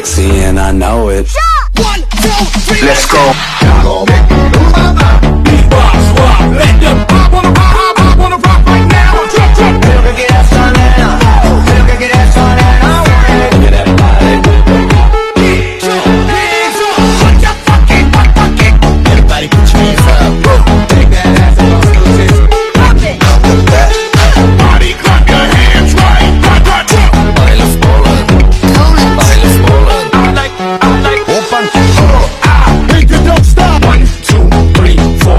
sexy and I know it. 1, 2, 3, Let's go. Y'all gon' make me lose my mind. Beatbox, rock, let the pop on the pop.